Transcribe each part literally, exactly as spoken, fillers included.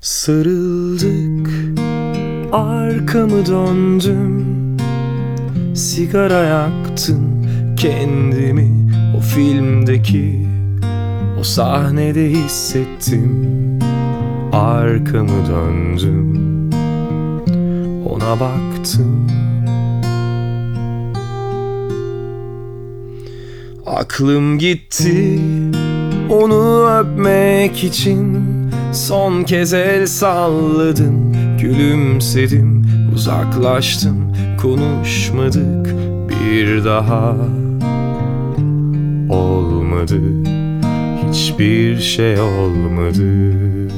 Sarıldık, arkamı döndüm, sigara yaktım, kendimi o filmdeki o sahnede hissettim. Arkamı döndüm, ona baktım. Aklım gitti onu öpmek için, son kez el salladım, gülümsedim, uzaklaştım, konuşmadık bir daha. Olmadı, hiçbir şey olmadı.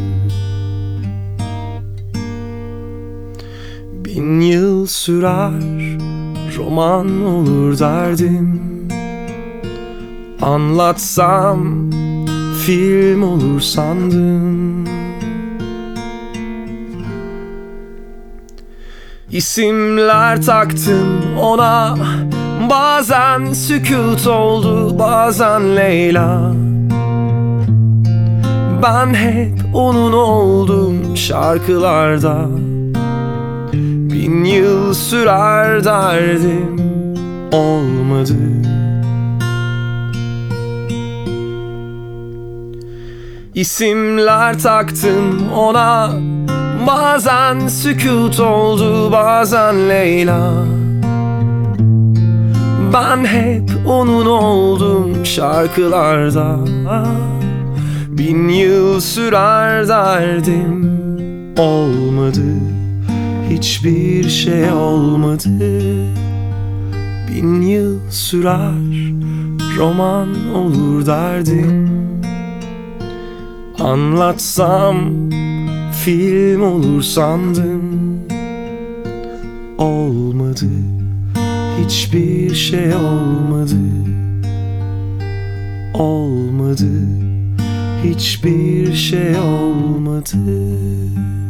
Bin yıl sürer, roman olur derdim. Anlatsam film olur sandım. İsimler taktım ona, bazen sükût oldu, bazen Leyla. Ben hep onun oldum şarkılarda. Bin yıl sürer derdim, olmadı. İsimler taktım ona, bazen sükût oldu, bazen Leyla. Ben hep onun oldum şarkılarda. Bin yıl sürer derdim, olmadı, hiçbir şey olmadı. Bin yıl sürer, roman olur derdim. Anlatsam film olur sandım. Olmadı, hiçbir şey olmadı. Olmadı, hiçbir şey olmadı.